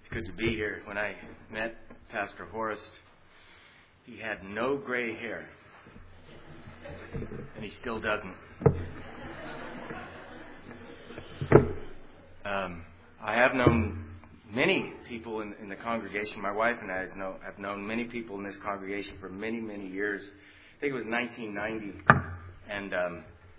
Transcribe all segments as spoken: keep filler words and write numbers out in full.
It's good to be here. When I met Pastor Horace, he had no gray hair. And he still doesn't. Um, I have known many people in, in the congregation. My wife and I has know, have known many people in this congregation for many, many years. I think it was nineteen ninety. And um,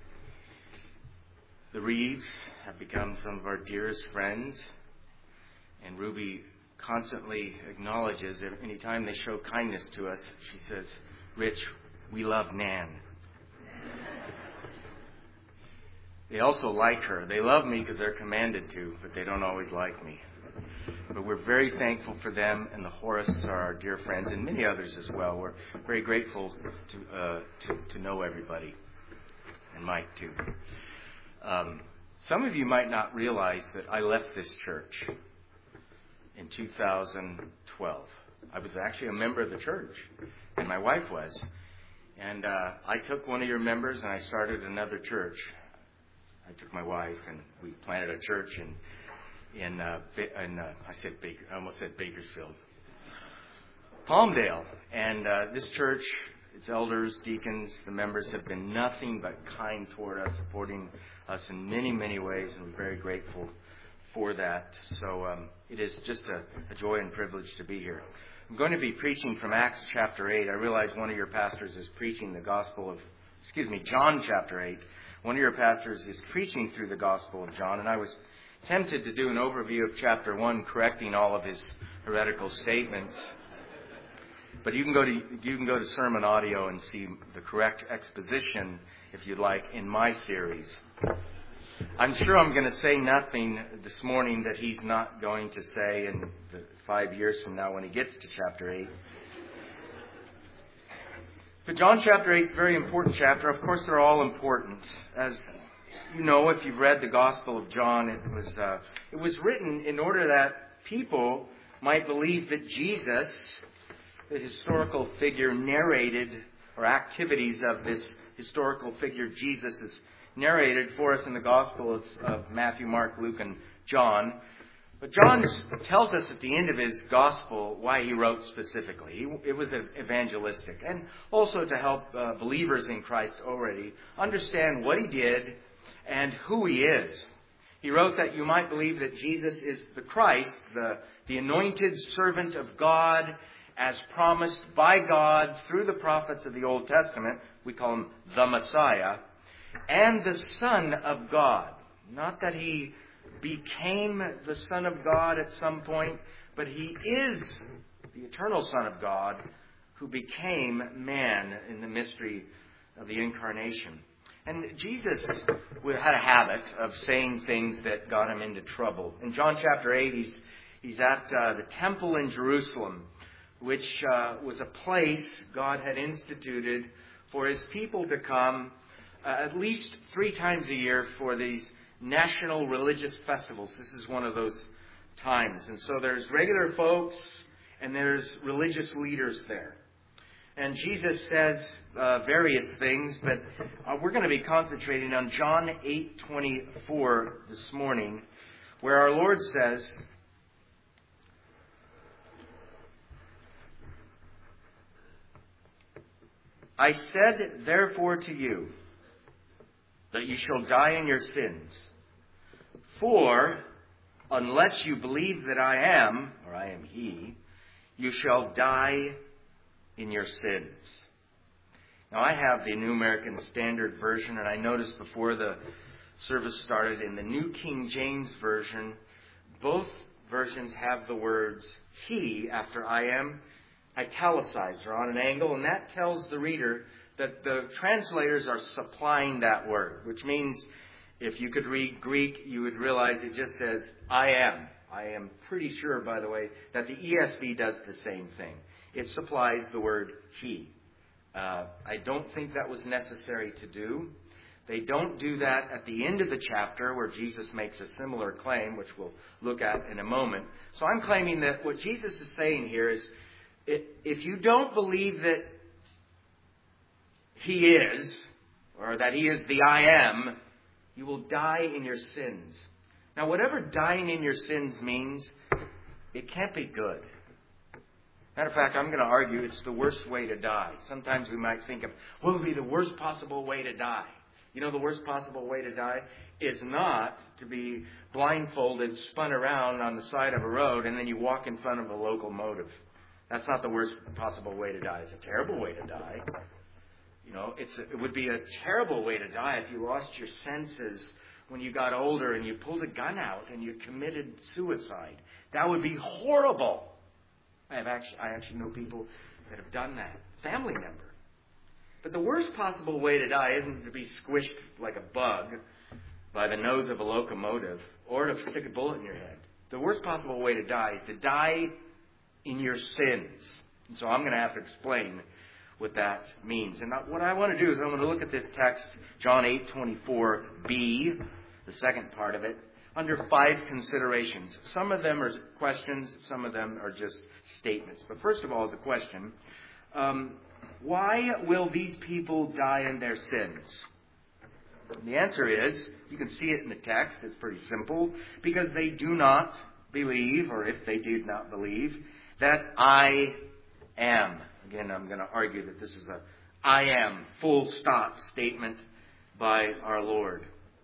the Reeves have become some of our dearest friends. And Ruby constantly acknowledges that any time they show kindness to us, she says, "Rich, we love Nan." They also like her. They love me because they're commanded to, but they don't always like me. But we're very thankful for them, and the Horaces are our dear friends, and many others as well. We're very grateful to uh, to, to know everybody, and Mike too. Um, some of you might not realize that I left this church in two thousand twelve. I was actually a member of the church, and my wife was. And uh, I took one of your members, and I started another church. I took my wife, and we planted a church in, in, uh, in uh, I said Baker, I almost said Bakersfield, Palmdale. And uh, this church, its elders, deacons, the members have been nothing but kind toward us, supporting us in many, many ways, and we're very grateful for that. So um, it is just a, a joy and privilege to be here. I'm going to be preaching from Acts chapter eight. I realize one of your pastors is preaching the gospel of, excuse me, John chapter eight. One of your pastors is preaching through the Gospel of John, and I was tempted to do an overview of chapter one, correcting all of his heretical statements. But you can go to you can go to Sermon Audio and see the correct exposition, if you'd like, in my series. I'm sure I'm going to say nothing this morning that he's not going to say in the five years from now when he gets to chapter eight. But John chapter eight is a very important chapter. Of course, they're all important. As you know, if you've read the Gospel of John, it was uh, it was written in order that people might believe that Jesus, the historical figure narrated, or activities of this historical figure Jesus is narrated for us in the Gospels of Matthew, Mark, Luke, and John. But John tells us at the end of his gospel why he wrote specifically. He, it was evangelistic, and also to help uh, believers in Christ already understand what he did and who he is. He wrote that you might believe that Jesus is the Christ, the, the anointed servant of God, as promised by God through the prophets of the Old Testament. We call him the Messiah, and the Son of God. Not that he became the Son of God at some point, but he is the eternal Son of God who became man in the mystery of the incarnation. And Jesus had a habit of saying things that got him into trouble. In John chapter eight, he's, he's at uh, the temple in Jerusalem, which uh, was a place God had instituted for his people to come uh, at least three times a year for these national religious festivals. This is one of those times. And so there's regular folks and there's religious leaders there. And Jesus says uh, various things, but uh, we're going to be concentrating on John eight twenty-four this morning, where our Lord says, "I said therefore to you, that you shall die in your sins. For unless you believe that I am, or I am He, you shall die in your sins." Now, I have the New American Standard Version, and I noticed before the service started in the New King James Version, both versions have the words He after I am italicized or on an angle, and that tells the reader that the translators are supplying that word, which means if you could read Greek, you would realize it just says, I am. I am pretty sure, by the way, that the E S V does the same thing. It supplies the word He. Uh, I don't think that was necessary to do. They don't do that at the end of the chapter where Jesus makes a similar claim, which we'll look at in a moment. So I'm claiming that what Jesus is saying here is, if you don't believe that He is, or that He is the I am, you will die in your sins. Now, whatever dying in your sins means, it can't be good. Matter of fact, I'm going to argue it's the worst way to die. Sometimes we might think of, what would be the worst possible way to die? You know, the worst possible way to die is not to be blindfolded, spun around on the side of a road, and then you walk in front of a locomotive. That's not the worst possible way to die. It's a terrible way to die. You know, it's a, it would be a terrible way to die if you lost your senses when you got older and you pulled a gun out and you committed suicide. That would be horrible. I have actually, I actually know people that have done that. Family member. But the worst possible way to die isn't to be squished like a bug by the nose of a locomotive or to stick a bullet in your head. The worst possible way to die is to die in your sins. And so I'm going to have to explain what that means. And what I want to do is I'm going to look at this text, John eight twenty-four b, the second part of it, under five considerations. Some of them are questions, some of them are just statements. But first of all is a question. Um, why will these people die in their sins? And the answer is, you can see it in the text, it's pretty simple, because they do not believe, or if they did not believe, that I am. Again, I'm going to argue that this is a I am, full stop statement by our Lord.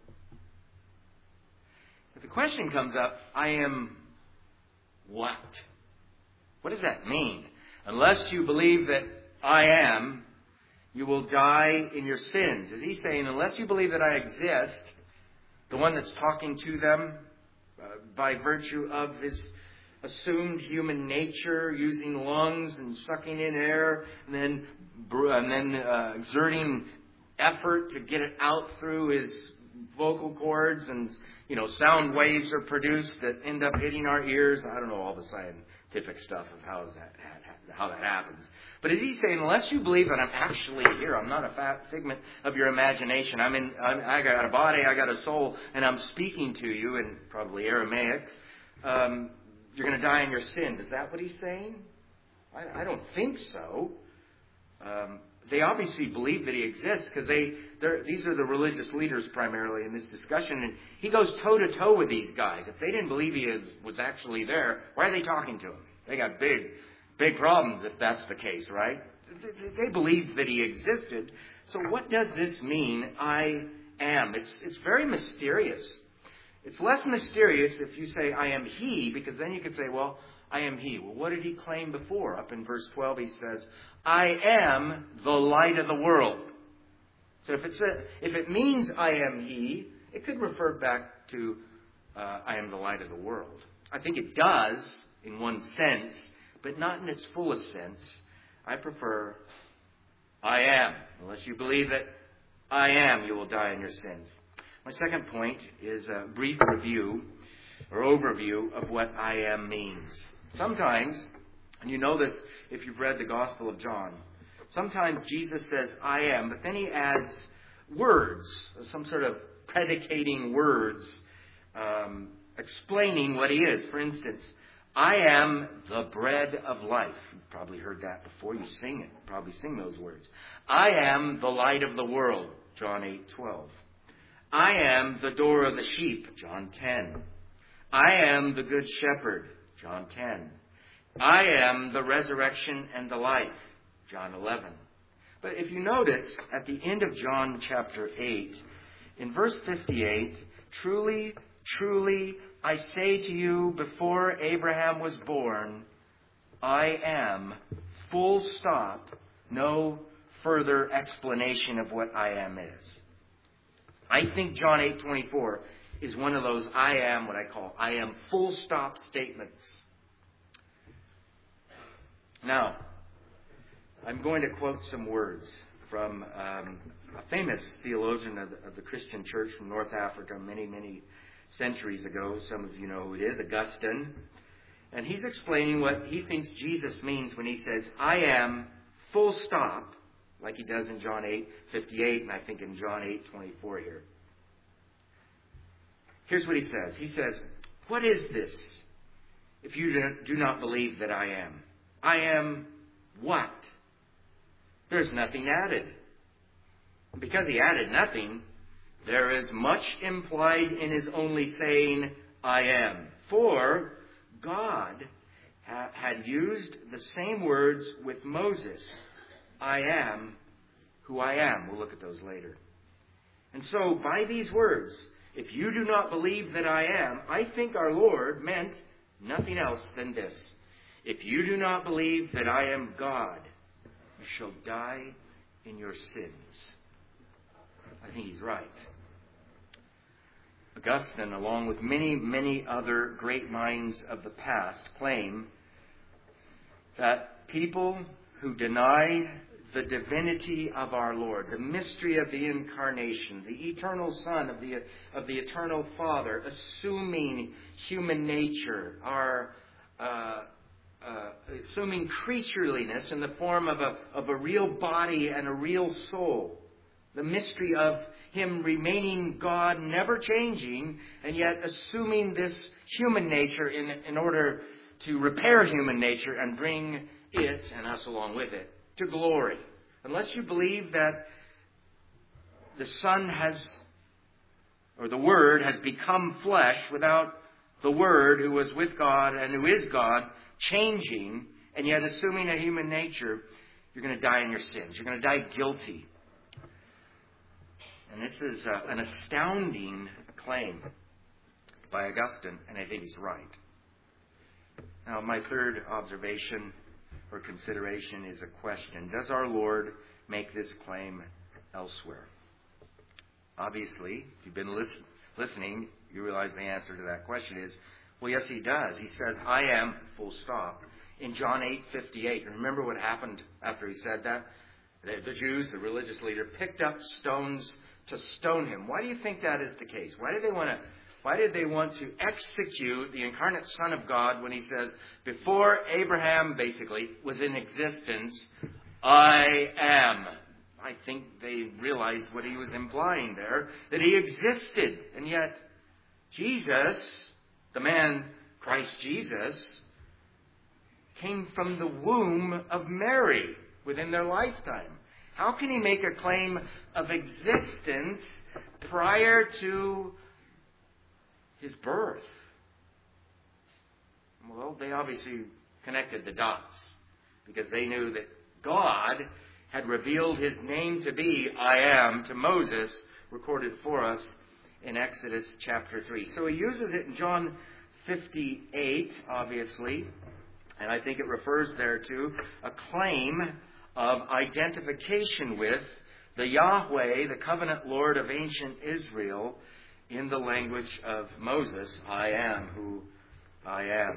If the question comes up, I am what? What does that mean? Unless you believe that I am, you will die in your sins. Is he saying, unless you believe that I exist, the one that's talking to them uh, by virtue of his assumed human nature, using lungs and sucking in air, and then and then uh, exerting effort to get it out through his vocal cords, and you know, sound waves are produced that end up hitting our ears. I don't know all the scientific stuff of how that how that happens. But is he saying, unless you believe that I'm actually here, I'm not a fat figment of your imagination. I'm in. I'm, I got a body, I got a soul, and I'm speaking to you in probably Aramaic. Um, You're going to die in your sins. Is that what he's saying? I, I don't think so. Um, they obviously believe that he exists because they, these are the religious leaders primarily in this discussion. And he goes toe-to-toe with these guys. If they didn't believe he is, was actually there, why are they talking to him? They got big, big problems if that's the case, right? They, they believed that he existed. So what does this mean, I am? It's, it's very mysterious. It's less mysterious if you say, I am he, because then you could say, well, I am he. Well, what did he claim before? Up in verse twelve, he says, I am the light of the world. So if, it's a, if it means I am he, it could refer back to uh, I am the light of the world. I think it does in one sense, but not in its fullest sense. I prefer I am. Unless you believe that I am, you will die in your sins. My second point is a brief review or overview of what I am means. Sometimes, and you know this if you've read the Gospel of John, sometimes Jesus says I am, but then he adds words, some sort of predicating words, um, explaining what he is. For instance, I am the bread of life. You've probably heard that before. You sing it. You probably sing those words. I am the light of the world. John eight twelve. I am the door of the sheep, John ten. I am the good shepherd, John ten. I am the resurrection and the life, John eleven. But if you notice, at the end of John chapter eight, in verse fifty-eight, truly, truly, I say to you, before Abraham was born, I am, full stop, no further explanation of what I am is. I think John eight twenty-four is one of those I am, what I call I am full stop statements. Now, I'm going to quote some words from um, a famous theologian of the, of the Christian church from North Africa many, many centuries ago. Some of you know who it is, Augustine. And he's explaining what he thinks Jesus means when he says, I am full stop, like he does in John eight fifty-eight, and I think in John eight twenty-four here. Here's what he says. He says, what is this if you do not believe that I am? I am what? There's nothing added. Because he added nothing, there is much implied in his only saying, I am. For God ha- had used the same words with Moses. I am who I am. We'll look at those later. And so, by these words, if you do not believe that I am, I think our Lord meant nothing else than this. If you do not believe that I am God, you shall die in your sins. I think he's right. Augustine, along with many, many other great minds of the past, claim that people who deny the divinity of our Lord, the mystery of the incarnation, the eternal Son of the, of the eternal Father, assuming human nature, our uh, uh, assuming creatureliness in the form of a, of a real body and a real soul, the mystery of Him remaining God, never changing, and yet assuming this human nature in, in order to repair human nature and bring it, and us along with it, to glory. Unless you believe that the Son has, or the Word has become flesh without the Word who was with God and who is God, changing, and yet assuming a human nature, you're going to die in your sins. You're going to die guilty. And this is uh, an astounding claim by Augustine, and I think he's right. Now, my third observation or consideration is a question. Does our Lord make this claim elsewhere? Obviously, if you've been listen, listening, you realize the answer to that question is, well, yes, he does. He says, I am, full stop, in John eight fifty-eight. Remember what happened after he said that? The, the Jews, the religious leader, picked up stones to stone him. Why do you think that is the case? Why did they want to Why did they want to execute the incarnate Son of God when he says, before Abraham, basically, was in existence, I am? I think they realized what he was implying there, that he existed. And yet, Jesus, the man Christ Jesus, came from the womb of Mary within their lifetime. How can he make a claim of existence prior to his birth? Well, they obviously connected the dots because they knew that God had revealed his name to be I am to Moses, recorded for us in Exodus chapter three. So he uses it in John fifty-eight, obviously, and I think it refers there to a claim of identification with the Yahweh, the covenant Lord of ancient Israel, in the language of Moses, I am who I am.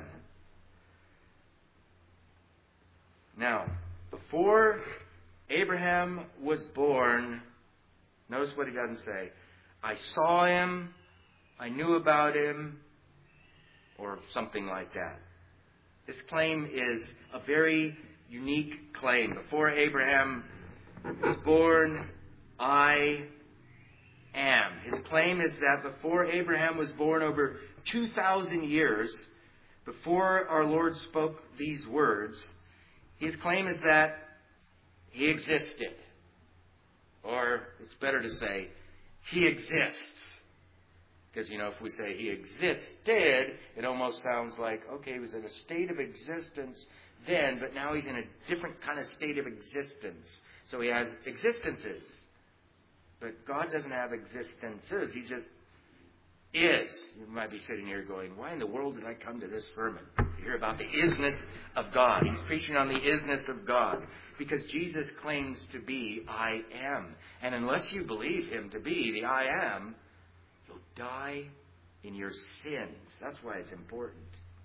Now, before Abraham was born, notice what he doesn't say. I saw him, I knew about him, or something like that. This claim is a very unique claim. Before Abraham was born, I am. His claim is that before Abraham was born, over two thousand years before our Lord spoke these words, his claim is that he existed. Or it's better to say, he exists. Because, you know, if we say he existed, it almost sounds like, okay, he was in a state of existence then, but now he's in a different kind of state of existence. So he has existences. But God doesn't have existences. He just is. You might be sitting here going, why in the world did I come to this sermon? You hear about the isness of God. He's preaching on the isness of God. Because Jesus claims to be I am. And unless you believe him to be the I am, you'll die in your sins. That's why it's important.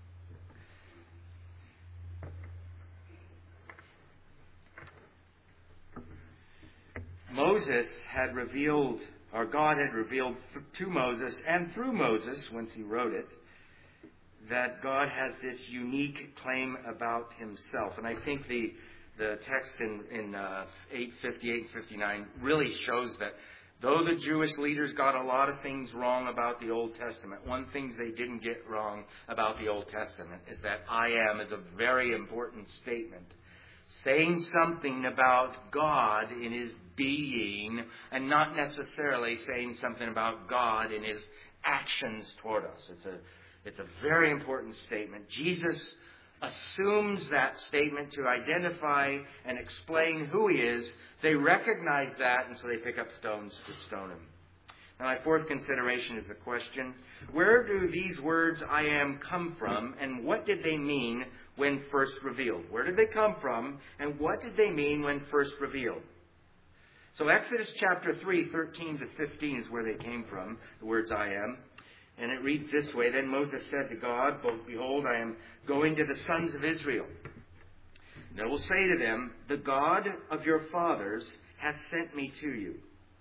Moses had revealed, or God had revealed to Moses and through Moses, once he wrote it, that God has this unique claim about himself. And I think the the text in, in uh, eight fifty-eight and fifty-nine really shows that though the Jewish leaders got a lot of things wrong about the Old Testament, one thing they didn't get wrong about the Old Testament is that I am is a very important statement. Saying something about God in his being and not necessarily saying something about God in his actions toward us. It's a It's a very important statement. Jesus assumes that statement to identify and explain who he is. They recognize that, and so they pick up stones to stone him. Now, my fourth consideration is the question, where do these words, I am, come from, and what did they mean when first revealed? Where did they come from, and what did they mean when first revealed? So Exodus chapter three, thirteen to fifteen is where they came from, the words I am. And it reads this way, Then Moses said to God, Behold, I am going to the sons of Israel. And I will say to them, The God of your fathers hath sent me to you.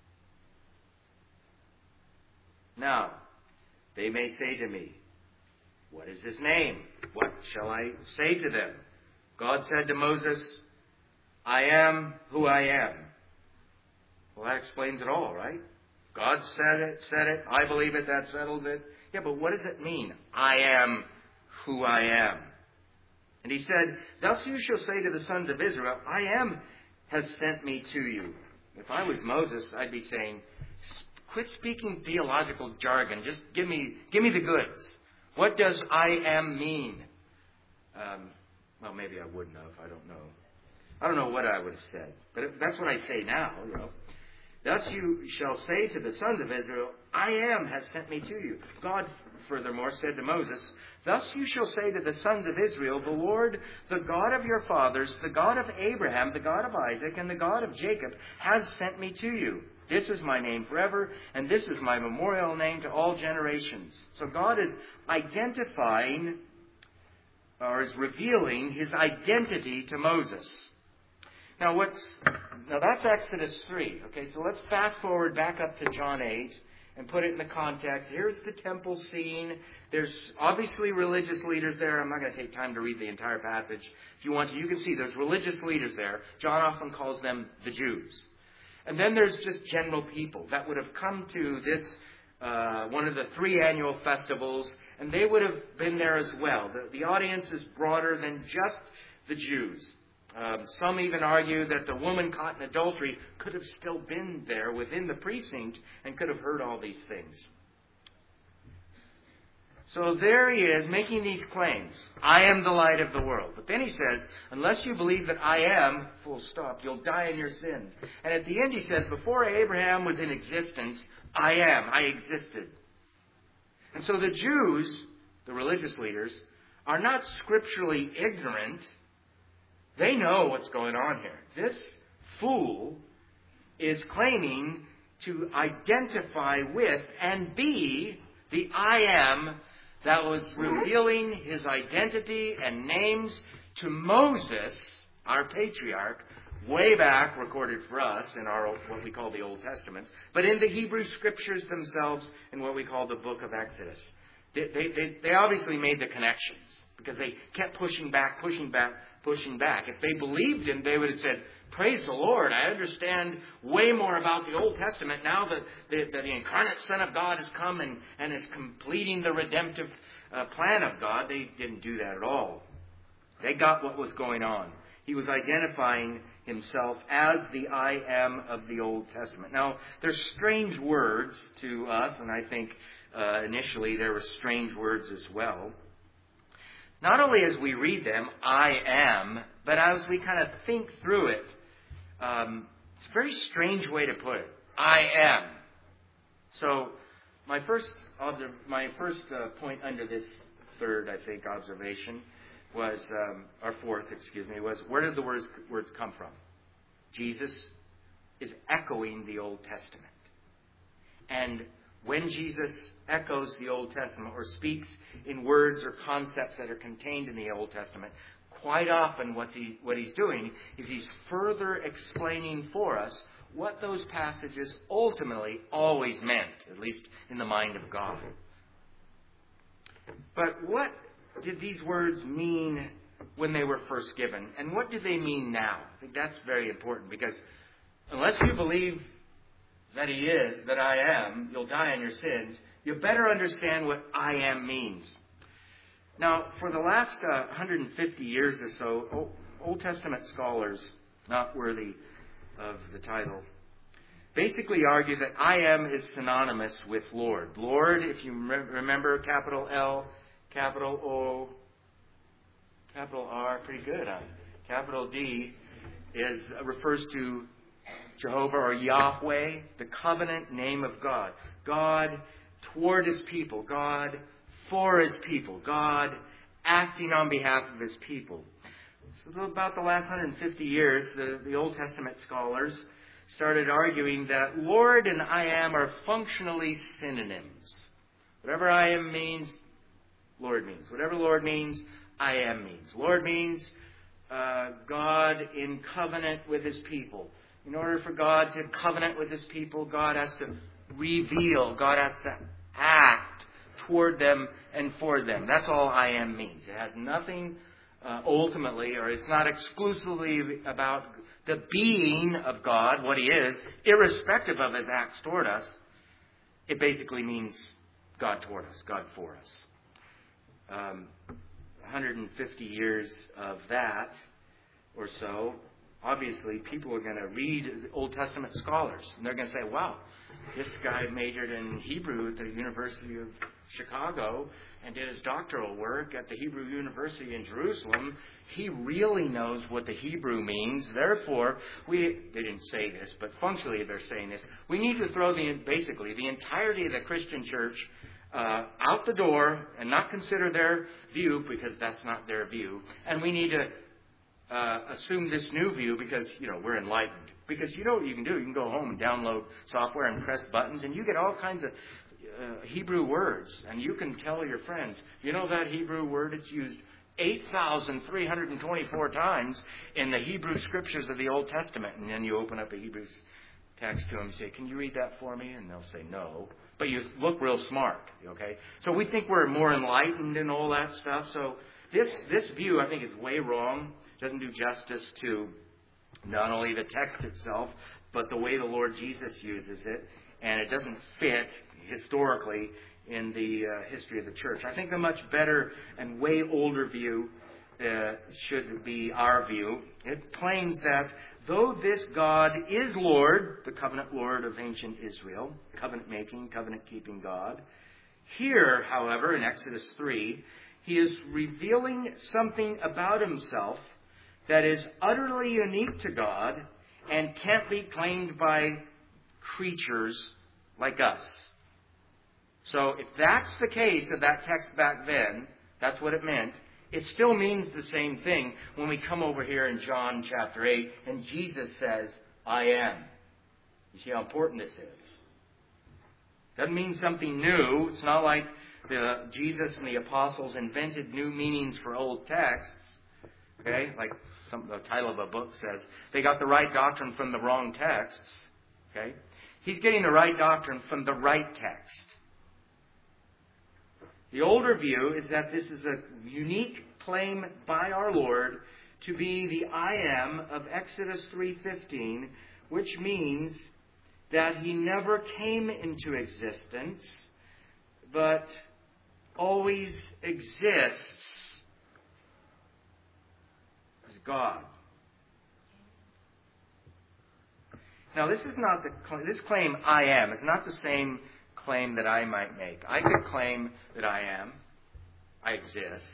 Now, they may say to me, What is his name? What shall I say to them? God said to Moses, I am who I am. Well, that explains it all, right? God said it, said it, I believe it, that settles it. Yeah, but what does it mean? I am who I am. And he said, Thus you shall say to the sons of Israel, I am has sent me to you. If I was Moses, I'd be saying, quit speaking theological jargon. Just give me, give me the goods. What does I am mean? Um, well, maybe I wouldn't have. I don't know. I don't know what I would have said. But that's what I say now, you know. Thus you shall say to the sons of Israel, I am has sent me to you. God, furthermore, said to Moses, Thus you shall say to the sons of Israel, The Lord, the God of your fathers, the God of Abraham, the God of Isaac, and the God of Jacob, has sent me to you. This is my name forever, and this is my memorial name to all generations. So God is identifying, or is revealing his identity to Moses. Now, what's now that's Exodus three. Okay, so let's fast forward back up to John eight and put it in the context. Here's the temple scene. There's obviously religious leaders there. I'm not going to take time to read the entire passage. If you want to, you can see there's religious leaders there. John often calls them the Jews. And then there's just general people that would have come to this, uh, one of the three annual festivals, and they would have been there as well. The, the audience is broader than just the Jews. Um, some even argue that the woman caught in adultery could have still been there within the precinct and could have heard all these things. So there he is making these claims. I am the light of the world. But then he says, unless you believe that I am, full stop, you'll die in your sins. And at the end he says, before Abraham was in existence, I am. I existed. And so the Jews, the religious leaders, are not scripturally ignorant. They know what's going on here. This fool is claiming to identify with and be the I am that was revealing his identity and names to Moses, our patriarch, way back, recorded for us in our what we call the Old Testaments, but in the Hebrew Scriptures themselves in what we call the book of Exodus. They, they, they, they obviously made the connections because they kept pushing back, pushing back, pushing back. If they believed him, they would have said, praise the Lord, I understand way more about the Old Testament now that the, that the incarnate Son of God has come and, and is completing the redemptive uh, plan of God. They didn't do that at all. They got what was going on. He was identifying himself as the I am of the Old Testament. Now, there's strange words to us, and I think uh, initially there were strange words as well. Not only as we read them, I am, but as we kind of think through it, um, it's a very strange way to put it. I am. So my first my first uh, point under this third, I think, observation was, um, or fourth, excuse me, was where did the words, words come from? Jesus is echoing the Old Testament. And when Jesus echoes the Old Testament or speaks in words or concepts that are contained in the Old Testament, quite often what, he, what he's doing is he's further explaining for us what those passages ultimately always meant, at least in the mind of God. But what did these words mean when they were first given? And what do they mean now? I think that's very important because unless you believe that he is, that I am, you'll die in your sins, you better understand what I am means. Now, for the last uh, one hundred fifty years or so, Old Testament scholars, not worthy of the title, basically argue that I am is synonymous with Lord. Lord, if you remember, capital L, capital O, capital R, pretty good, huh? Capital D is refers to Jehovah or Yahweh, the covenant name of God. God toward His people. God for His people. God acting on behalf of His people. So about the last one hundred fifty years, the, the Old Testament scholars started arguing that Lord and I am are functionally synonyms. Whatever I am means, Lord means. Whatever Lord means, I am means. Lord means uh, God in covenant with His people. In order for God to covenant with His people, God has to reveal, God has to act toward them and for them. That's all I am means. It has nothing uh, ultimately, or it's not exclusively about the being of God, what He is, irrespective of His acts toward us. It basically means God toward us, God for us. Um, one hundred fifty years of that or so, obviously people are going to read Old Testament scholars, and they're going to say, wow, this guy majored in Hebrew at the University of Chicago and did his doctoral work at the Hebrew University in Jerusalem. He really knows what the Hebrew means. Therefore, we, they didn't say this, but functionally they're saying this, we need to throw the basically the entirety of the Christian church uh, out the door and not consider their view, because that's not their view. And we need to uh, assume this new view because, you know, we're enlightened. Because you know what you can do. You can go home and download software and press buttons, and you get all kinds of uh, Hebrew words. And you can tell your friends, you know that Hebrew word? It's used eight thousand three hundred twenty-four times in the Hebrew scriptures of the Old Testament. And then you open up a Hebrew text to them and say, can you read that for me? And they'll say no. But you look real smart, okay? So we think we're more enlightened and all that stuff. So this this view, I think, is way wrong. Doesn't do justice to not only the text itself, but the way the Lord Jesus uses it. And it doesn't fit historically in the uh, history of the church. I think a much better and way older view uh, should be our view. It claims that though this God is Lord, the covenant Lord of ancient Israel, covenant-making, covenant-keeping God, here, however, in Exodus three, He is revealing something about Himself that is utterly unique to God and can't be claimed by creatures like us. So if that's the case of that text back then, that's what it meant, it still means the same thing when we come over here in John chapter eight and Jesus says, I am. You see how important this is. Doesn't mean something new. It's not like the Jesus and the apostles invented new meanings for old texts. Okay, like some, the title of a book says, they got the right doctrine from the wrong texts. Okay, He's getting the right doctrine from the right text. The older view is that this is a unique claim by our Lord to be the I am of Exodus three fifteen, which means that He never came into existence, but always exists as God. Now, this is not the this claim I am is not the same claim that I might make. I could claim that I am, I exist.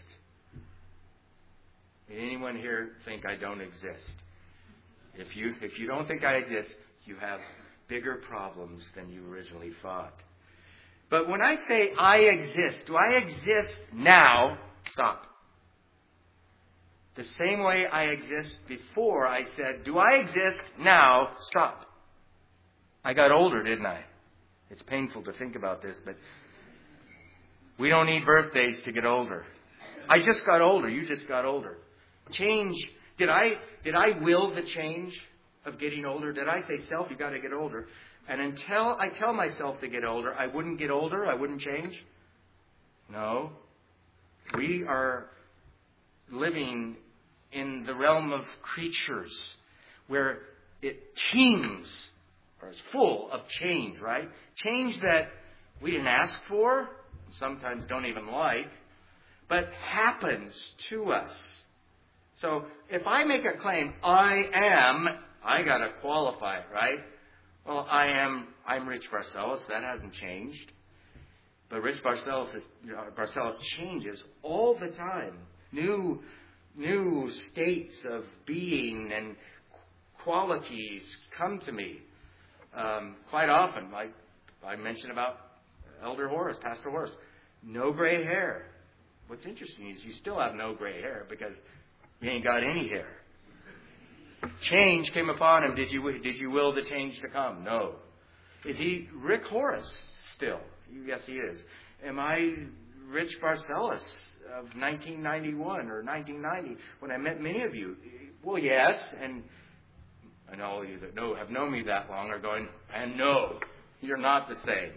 Did anyone here think I don't exist? If you if you don't think I exist, you have bigger problems than you originally thought. But when I say I exist, do I exist now? Stop. The same way I exist before, I said, do I exist now? Stop. I got older, didn't I? It's painful to think about this, but we don't need birthdays to get older. I just got older. You just got older. Change. Did I did I will the change of getting older? Did I say, self, you got to get older? And until I tell myself to get older, I wouldn't get older? I wouldn't change? No. We are living in the realm of creatures where it teems or is full of change, right? Change that we didn't ask for, sometimes don't even like, but happens to us. So if I make a claim, I am, I got to qualify it, right? Well, I am, I'm Rich Barcelos. That hasn't changed. But Rich Barcellos, is, uh, Barcellos changes all the time. New, new states of being and qualities come to me um, quite often. Like I mentioned about Elder Horace, Pastor Horace, no gray hair. What's interesting is you still have no gray hair because you ain't got any hair. Change came upon him. Did you did you will the change to come? No. Is he Rick Horace still? Yes, he is. Am I Rich Barcellos of nineteen ninety-one or nineteen ninety when I met many of you? Well, yes. And I know all of you that know have known me that long are going, and no, you're not the same.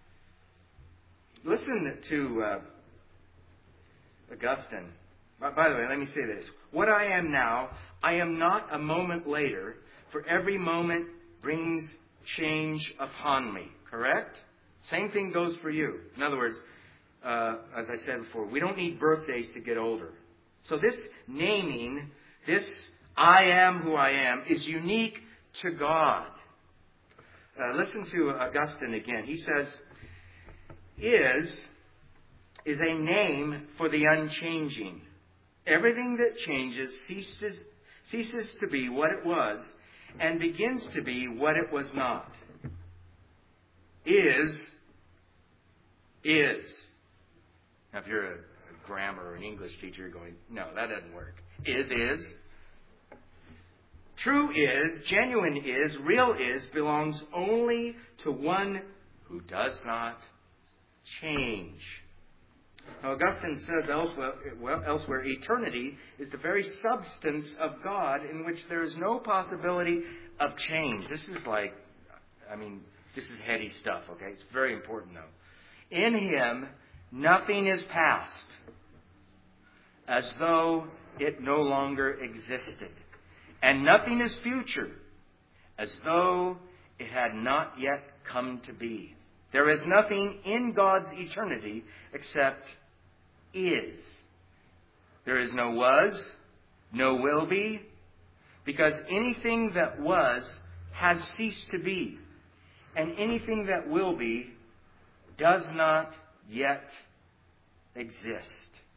Listen to uh, Augustine. By the way, let me say this. What I am now, I am not a moment later, for every moment brings change upon me. Correct? Same thing goes for you. In other words, uh, as I said before, we don't need birthdays to get older. So this naming, this I am who I am, is unique to God. Uh, listen to Augustine again. He says, is is a name for the unchanging. Everything that changes ceases, ceases to be what it was and begins to be what it was not. Is, is. Now, if you're a, a grammar or an English teacher, you're going, no, that doesn't work. Is, is. True is, genuine is, real is, belongs only to one who does not change. Now, Augustine says elsewhere, well, elsewhere, eternity is the very substance of God in which there is no possibility of change. This is like, I mean, this is heady stuff, okay? It's very important, though. In Him, nothing is past, as though it no longer existed. And nothing is future, as though it had not yet come to be. There is nothing in God's eternity except is. There is no was, no will be, because anything that was has ceased to be, and anything that will be does not yet exist.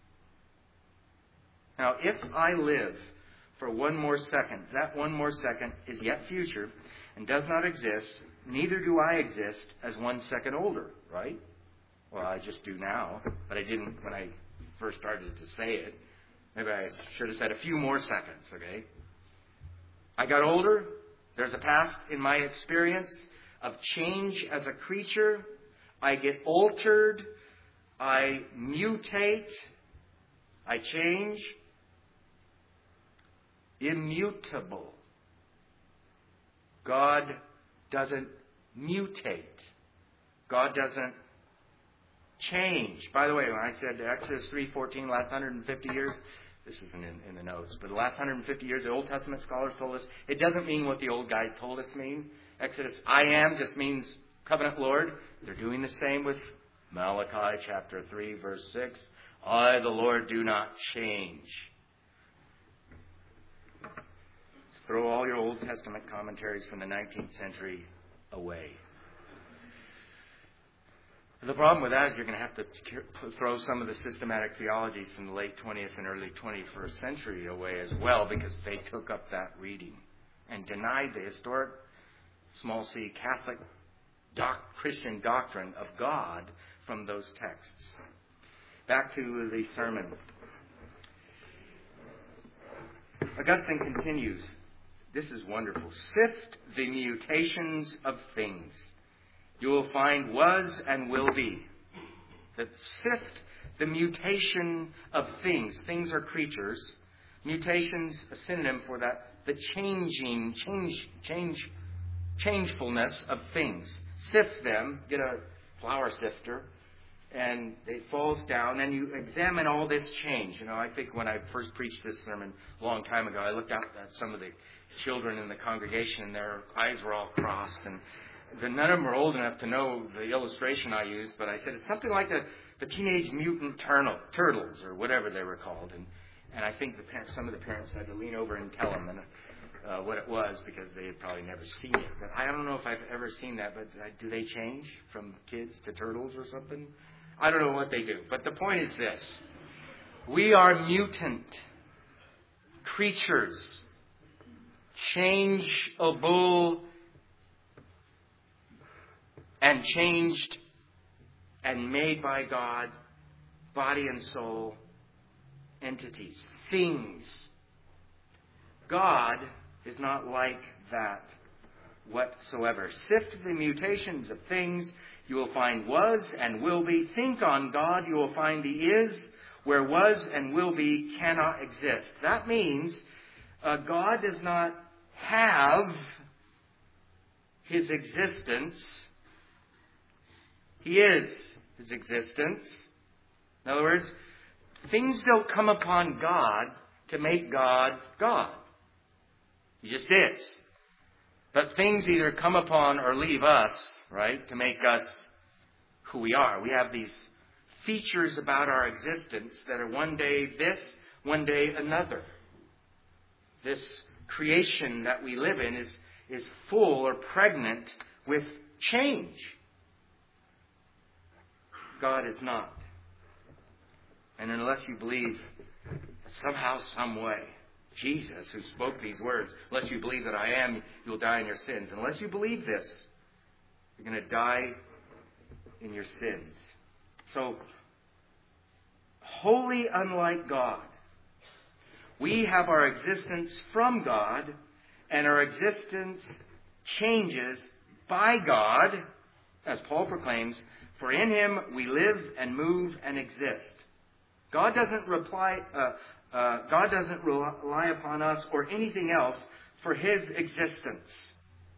Now, if I live for one more second, that one more second is yet future and does not exist, neither do I exist as one second older, right? Well, I just do now, but I didn't when I first started to say it. Maybe I should have said a few more seconds, okay? I got older. There's a past in my experience of change as a creature. I get altered. I mutate. I change. Immutable. God doesn't mutate. God doesn't change. By the way, when I said Exodus three fourteen, last one hundred fifty years, this isn't in, in the notes, but the last one hundred fifty years, the Old Testament scholars told us, it doesn't mean what the old guys told us mean. Exodus, I am, just means covenant Lord. They're doing the same with Malachi chapter three, verse six. I, the Lord, do not change. Throw all your Old Testament commentaries from the nineteenth century away. The problem with that is you're going to have to throw some of the systematic theologies from the late twentieth and early twenty-first century away as well, because they took up that reading and denied the historic, small c, Catholic doc, Christian doctrine of God from those texts. Back to the sermon. Augustine continues. This is wonderful. Sift the mutations of things. You will find was and will be. That sift the mutation of things. Things are creatures. Mutations, a synonym for that. The changing, change, change, changefulness of things. Sift them. Get a flour sifter. And it falls down, and you examine all this change. You know, I think when I first preached this sermon a long time ago, I looked out at some of the children in the congregation, and their eyes were all crossed. And the, none of them were old enough to know the illustration I used, but I said it's something like the, the Teenage Mutant Turtle, Turtles, or whatever they were called. And and I think the parents, some of the parents had to lean over and tell them and, uh, what it was, because they had probably never seen it. But I don't know if I've ever seen that, but uh, do they change from kids to turtles or something? I don't know what they do. But the point is this. We are mutant creatures, changeable and changed and made by God, body and soul entities, things. God is not like that whatsoever. Sift the mutations of things, you will find was and will be. Think on God, you will find He is, where was and will be cannot exist. That means uh, God does not have His existence. He is His existence. In other words, things don't come upon God to make God God. He just is. But things either come upon or leave us, right, to make us who we are. We have these features about our existence that are one day this, one day another. This creation that we live in is, is full or pregnant with change. God is not. And unless you believe that somehow, some way, Jesus, who spoke these words, unless you believe that I am, you'll die in your sins. Unless you believe this, you're going to die in your sins. So, wholly unlike God, we have our existence from God, and our existence changes by God, as Paul proclaims, for in Him we live and move and exist. God doesn't reply, uh, uh, God doesn't rely upon us or anything else for His existence.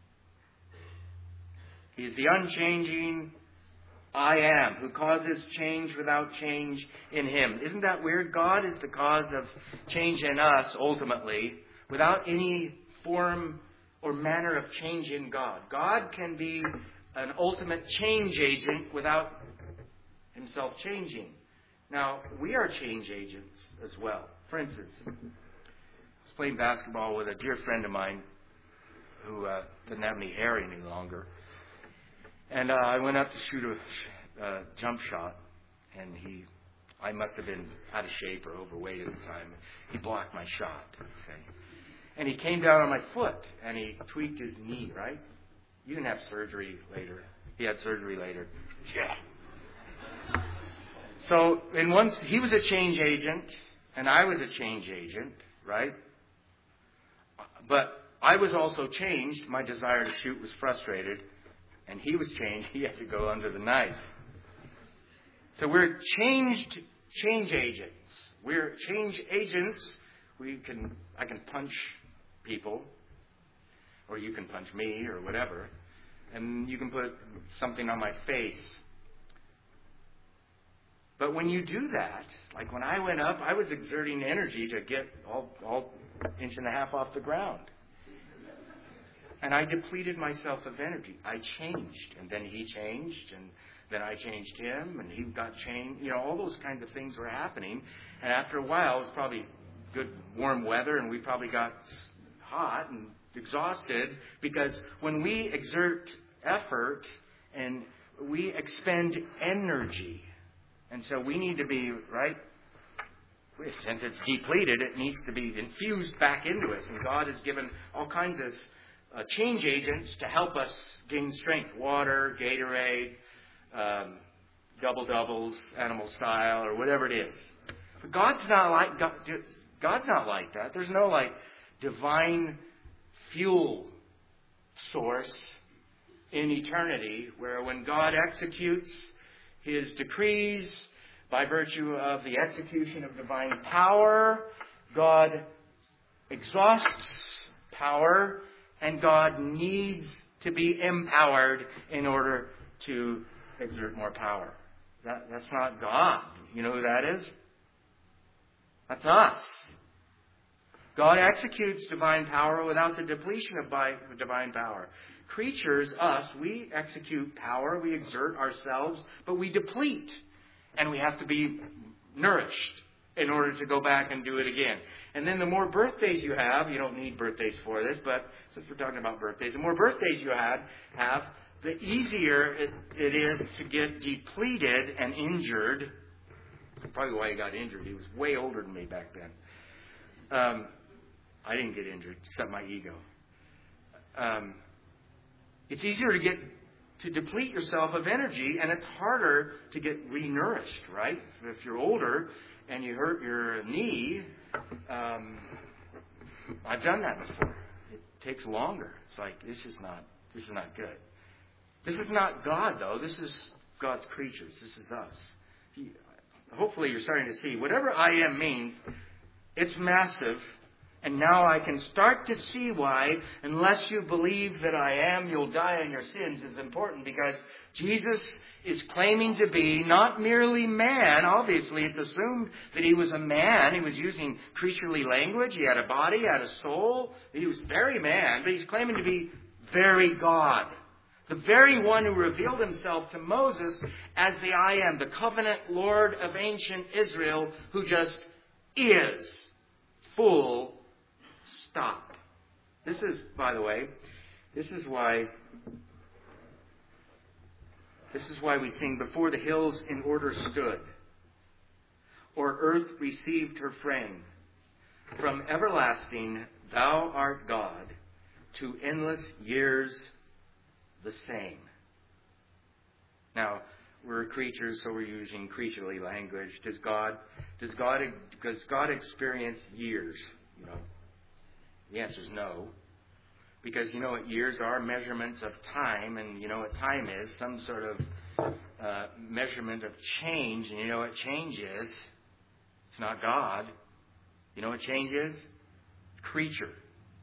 He is the unchanging I am, who causes change without change in Him. Isn't that weird? God is the cause of change in us, ultimately, without any form or manner of change in God. God can be an ultimate change agent without Himself changing. Now, we are change agents as well. For instance, I was playing basketball with a dear friend of mine who uh, doesn't have any hair any longer. And uh, I went up to shoot a uh, jump shot, and he, I must have been out of shape or overweight at the time. He blocked my shot. Okay. And he came down on my foot, and he tweaked his knee, right? You can have surgery later. He had surgery later. Yeah. So, in once he was a change agent, and I was a change agent, right? But I was also changed. My desire to shoot was frustrated. And he was changed. He had to go under the knife. So we're changed change agents. We're change agents. We can, I can punch people, or you can punch me, or whatever, and you can put something on my face. But when you do that, like when I went up, I was exerting energy to get all, all inch and a half off the ground. And I depleted myself of energy. I changed. And then he changed. And then I changed him. And he got changed. You know, all those kinds of things were happening. And after a while, it was probably good warm weather. And we probably got hot and exhausted. Because when we exert effort and we expend energy. And so we need to be, right? Since it's depleted, it needs to be infused back into us. And God has given all kinds of Uh, change agents to help us gain strength. Water, Gatorade, um, double doubles, animal style, or whatever it is. But God's not like God, God's not like that. There's no like divine fuel source in eternity where when God executes His decrees by virtue of the execution of divine power, God exhausts power. And God needs to be empowered in order to exert more power. That, that's not God. You know who that is? That's us. God executes divine power without the depletion of divine power. Creatures, us, we execute power, we exert ourselves, but we deplete. And we have to be nourished in order to go back and do it again. And then the more birthdays you have, you don't need birthdays for this, but since we're talking about birthdays, the more birthdays you had, have, the easier it, it is to get depleted and injured. Probably why he got injured. He was way older than me back then. Um, I didn't get injured, except my ego. Um, it's easier to get to deplete yourself of energy, and it's harder to get re-nourished, right? If you're older and you hurt your knee, um, I've done that before. It takes longer. It's like, this is not, this is not good. This is not God, though. This is God's creatures. This is us. He, hopefully you're starting to see whatever I am means, it's massive. And now I can start to see why, unless you believe that I am, you'll die in your sins, is important. Because Jesus is claiming to be not merely man. Obviously, it's assumed that he was a man. He was using creaturely language. He had a body, he had a soul. He was very man, but he's claiming to be very God. The very one who revealed himself to Moses as the I am, the covenant Lord of ancient Israel, who just is. Full stop. This is, by the way, this is why this is why we sing, before the hills in order stood, or earth received her frame. From everlasting thou art God, to endless years the same. Now, we're creatures, so we're using creaturely language. Does God, does God, does God experience years? You know, the answer is no. Because you know what years are? Measurements of time. And you know what time is? Some sort of uh, measurement of change. And you know what change is? It's not God. You know what change is? It's creature.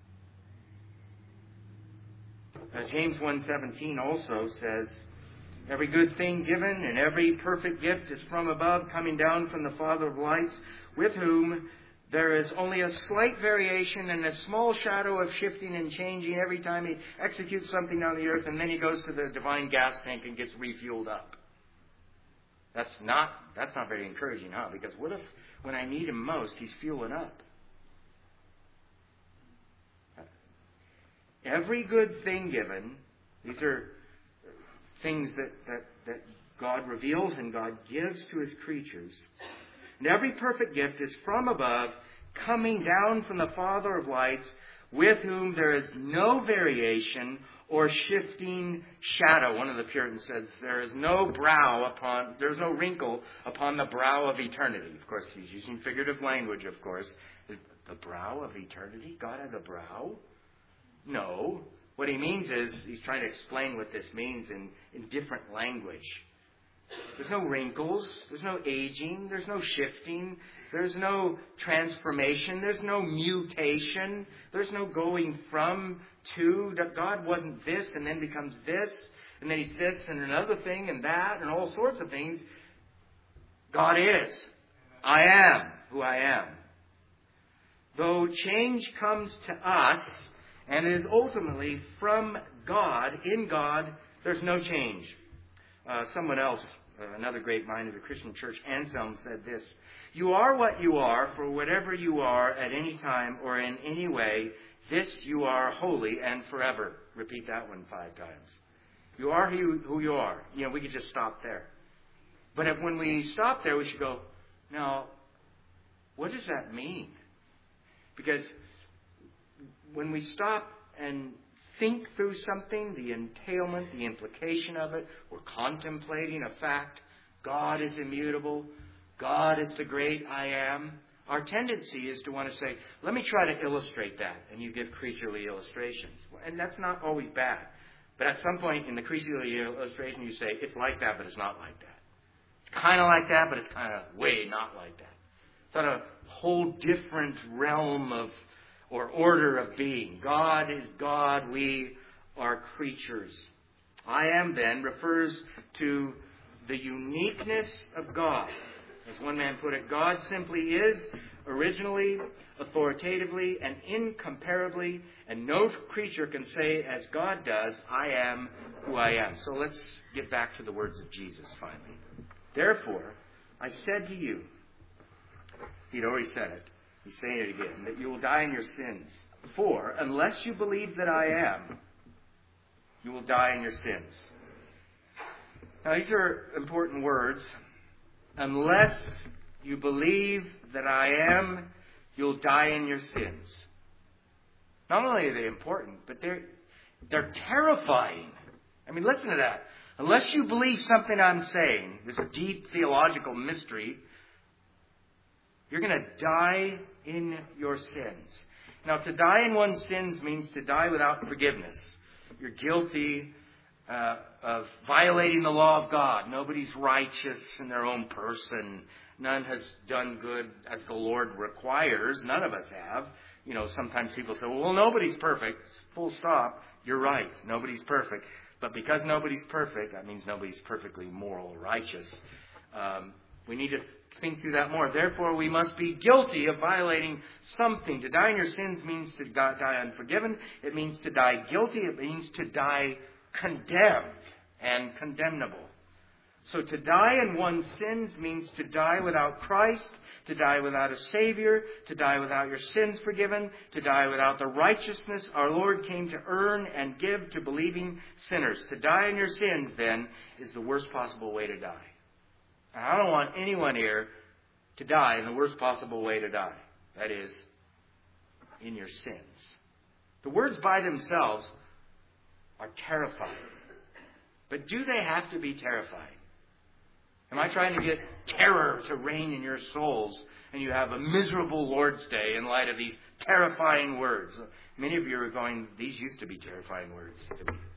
Uh, James one seventeen also says, every good thing given and every perfect gift is from above, coming down from the Father of lights, with whom there is only a slight variation and a small shadow of shifting and changing every time he executes something on the earth, and then he goes to the divine gas tank and gets refueled up. That's not that's not very encouraging, huh? Because what if when I need him most, he's fueling up? Every good thing given, these are things that, that, that God reveals and God gives to his creatures. And every perfect gift is from above, coming down from the Father of lights, with whom there is no variation or shifting shadow. One of the Puritans says, there is no brow upon, there is no wrinkle upon the brow of eternity. Of course, he's using figurative language, of course. The brow of eternity? God has a brow? No. What he means is, he's trying to explain what this means in, in different language. There's no wrinkles. There's no aging. There's no shifting. There's no transformation. There's no mutation. There's no going from to. God wasn't this and then becomes this. And then he's this and another thing and that and all sorts of things. God is. I am who I am. Though change comes to us and is ultimately from God, in God, there's no change. Uh, someone else, uh, another great mind of the Christian church, Anselm, said this: you are what you are, for whatever you are at any time or in any way, this you are wholly and forever. Repeat that one five times. You are who, who you are. You know, we could just stop there. But if, when we stop there, we should go, now, what does that mean? Because when we stop and think through something, the entailment, the implication of it, we're contemplating a fact. God is immutable. God is the great I am. Our tendency is to want to say, let me try to illustrate that. And you give creaturely illustrations. And that's not always bad. But at some point in the creaturely illustration, you say, it's like that, but it's not like that. It's kind of like that, but it's kind of way not like that. It's on a whole different realm of or order of being. God is God. We are creatures. I am, then, refers to the uniqueness of God. As one man put it, God simply is, originally, authoritatively, and incomparably, and no creature can say as God does, I am who I am. So let's get back to the words of Jesus finally. Therefore, I said to you, he'd already said it, he's saying it again, that you will die in your sins. For, unless you believe that I am, You will die in your sins. Now, these are important words. Unless you believe that I am, you'll die in your sins. Not only are they important, but they're, they're terrifying. I mean, listen to that. Unless you believe something I'm saying, this deep theological mystery, you're going to die in your sins. Now, to die in one's sins means to die without forgiveness. You're guilty uh, of violating the law of God. Nobody's righteous in their own person. None has done good as the Lord requires. None of us have. You know, sometimes people say, well, nobody's perfect. Full stop. You're right. Nobody's perfect. But because nobody's perfect, that means nobody's perfectly moral or righteous. Um, we need to think through that more. Therefore, we must be guilty of violating something. To die in your sins means to die unforgiven. It means to die guilty. It means to die condemned and condemnable. So to die in one's sins means to die without Christ, to die without a Savior, to die without your sins forgiven, to die without the righteousness our Lord came to earn and give to believing sinners. To die in your sins, then, is the worst possible way to die. And I don't want anyone here to die in the worst possible way to die. That is, in your sins. The words by themselves are terrifying. But do they have to be terrifying? Am I trying to get terror to reign in your souls and you have a miserable Lord's Day in light of these terrifying words? Many of you are going, these used to be terrifying words to me.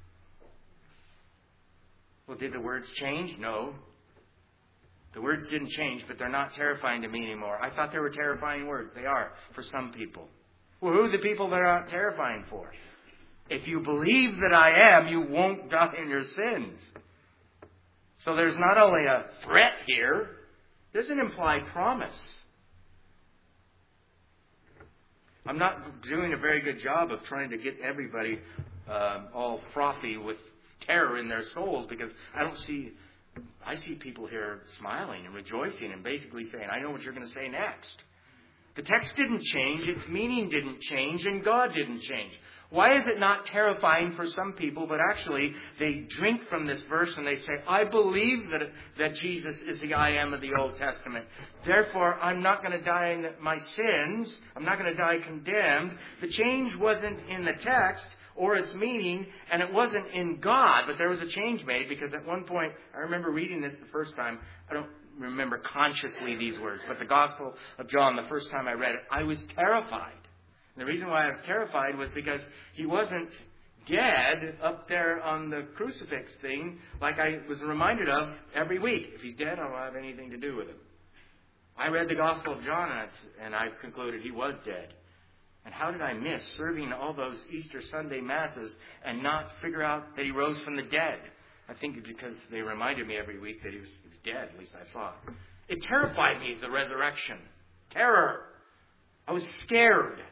Well, did the words change? No. The words didn't change, but they're not terrifying to me anymore. I thought they were terrifying words. They are for some people. Well, who are the people they're not terrifying for? If you believe that I am, you won't die in your sins. So there's not only a threat here, there's an implied promise. I'm not doing a very good job of trying to get everybody uh, all frothy with terror in their souls, because I don't see, I see people here smiling and rejoicing and basically saying, I know what you're going to say next. The text didn't change, its meaning didn't change, and God didn't change. Why is it not terrifying for some people, but actually they drink from this verse and they say, I believe that, that Jesus is the I am of the Old Testament. Therefore, I'm not going to die in my sins. I'm not going to die condemned. The change wasn't in the text or its meaning, and it wasn't in God, but there was a change made, because at one point, I remember reading this the first time. I don't remember consciously these words, but the Gospel of John, the first time I read it, I was terrified. And the reason why I was terrified was because he wasn't dead up there on the crucifix thing like I was reminded of every week. If he's dead, I don't have anything to do with him. I read the Gospel of John and, and I concluded he was dead. And how did I miss serving all those Easter Sunday Masses and not figure out that he rose from the dead? I think it's because they reminded me every week that he was, he was dead, at least I thought. It terrified me, the resurrection. Terror. I was scared.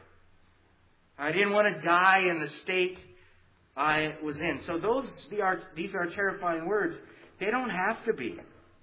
I didn't want to die in the state I was in. So those are, these are terrifying words. They don't have to be.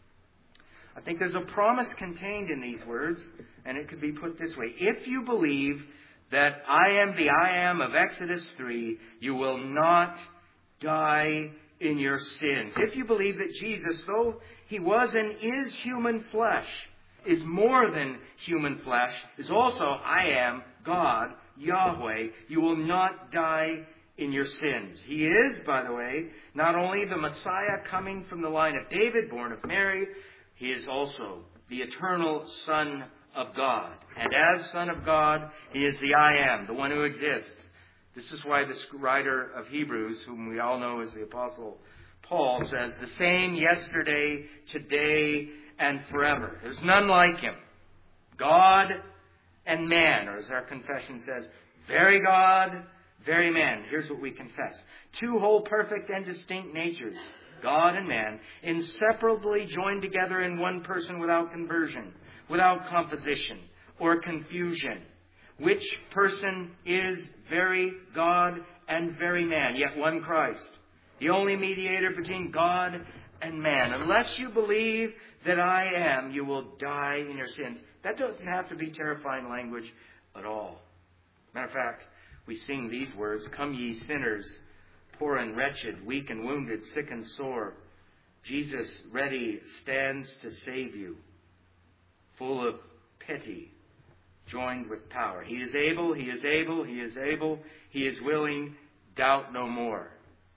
I think there's a promise contained in these words, and it could be put this way. If you believe that I am the I am of Exodus three, you will not die in your sins. If you believe that Jesus, though he was and is human flesh, is more than human flesh, is also I am God, Yahweh, you will not die in your sins. He is, by the way, not only the Messiah coming from the line of David, born of Mary, he is also the eternal Son of God. And as Son of God, he is the I am, the one who exists. This is why the writer of Hebrews, whom we all know as the Apostle Paul, says, the same yesterday, today, and forever. There's none like him. God and man, or as our confession says, very God, very man. Here's what we confess. Two whole, perfect, and distinct natures, God and man, inseparably joined together in one person without conversion, without composition or confusion. Which person is very God and very man, yet one Christ, the only mediator between God and man. Unless you believe that I am, you will die in your sins. That doesn't have to be terrifying language at all. Matter of fact, we sing these words, come ye sinners, poor and wretched, weak and wounded, sick and sore, Jesus ready stands to save you, full of pity, joined with power. He is able, He is able, He is able, He is willing, doubt no more.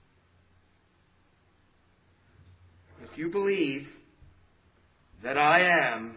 If you believe that I am,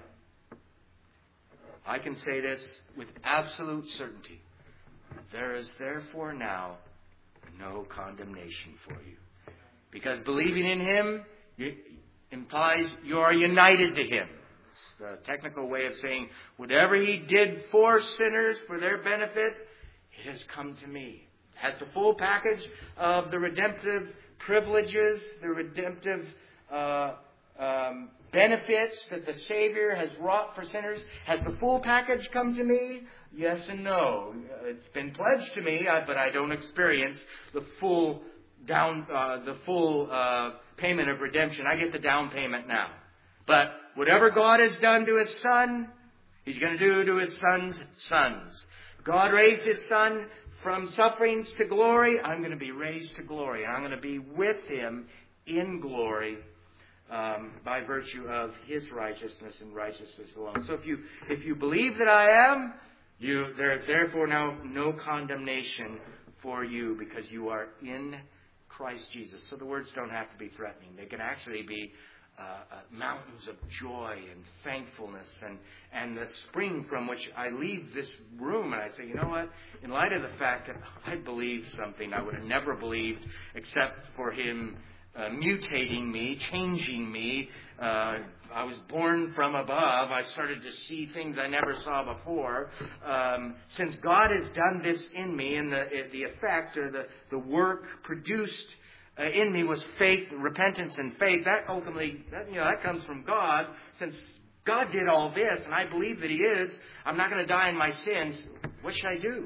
I can say this with absolute certainty. There is therefore now no condemnation for you. Because believing in Him implies you are united to Him. It's the technical way of saying whatever He did for sinners, for their benefit, it has come to me. It has the full package of the redemptive privileges, the redemptive uh, um, benefits that the Savior has wrought for sinners. Has the full package come to me? Yes and no. It's been pledged to me, but I don't experience the full down, uh, the full uh, payment of redemption. I get the down payment now. But whatever God has done to His Son, He's going to do to His Son's sons. God raised His Son from sufferings to glory. I'm going to be raised to glory. And I'm going to be with Him in glory um, by virtue of His righteousness and righteousness alone. So if you if you believe that I am, you there is therefore now no condemnation for you because you are in Christ Jesus. So the words don't have to be threatening. They can actually be uh, uh, mountains of joy and thankfulness and, and the spring from which I leave this room and I say, you know what? In light of the fact that I believed something I would have never believed except for Him uh, mutating me, changing me. Uh, I was born from Uh, I started to see things I never saw before. Um, since God has done this in me, and the the effect or the, the work produced uh, in me was faith, repentance, and faith. That ultimately, that, you know, that comes from God. Since God did all this, and I believe that He is, I'm not going to die in my sins. What should I do?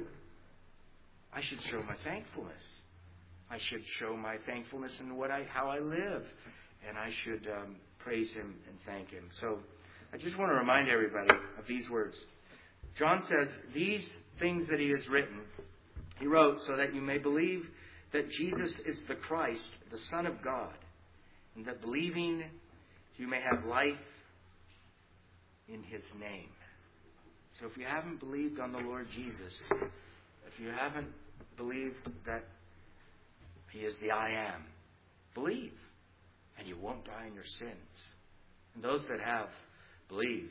I should show my thankfulness. I should show my thankfulness in what I how I live, and I should um, praise Him and thank Him. So I just want to remind everybody of these words. John says, these things that he has written, he wrote so that you may believe that Jesus is the Christ, the Son of God, and that believing you may have life in His name. So if you haven't believed on the Lord Jesus, if you haven't believed that He is the I Am, believe, and you won't die in your sins. And those that have believed,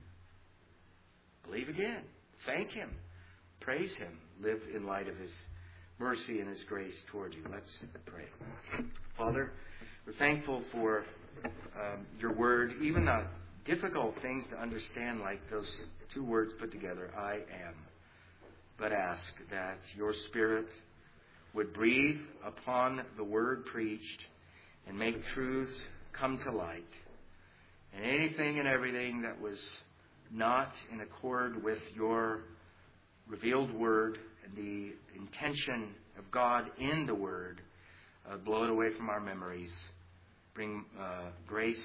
believe again. Thank Him. Praise Him. Live in light of His mercy and His grace toward you. Let's pray. Father, we're thankful for um, your word, even the difficult things to understand like those two words put together, I am. But ask that your Spirit would breathe upon the word preached and make truths come to light. And anything and everything that was not in accord with your revealed word and the intention of God in the word, uh, blow it away from our memories. Bring uh, grace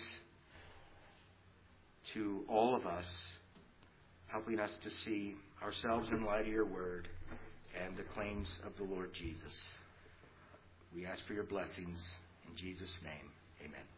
to all of us, helping us to see ourselves in light of your word and the claims of the Lord Jesus. We ask for your blessings in Jesus' name. Amen.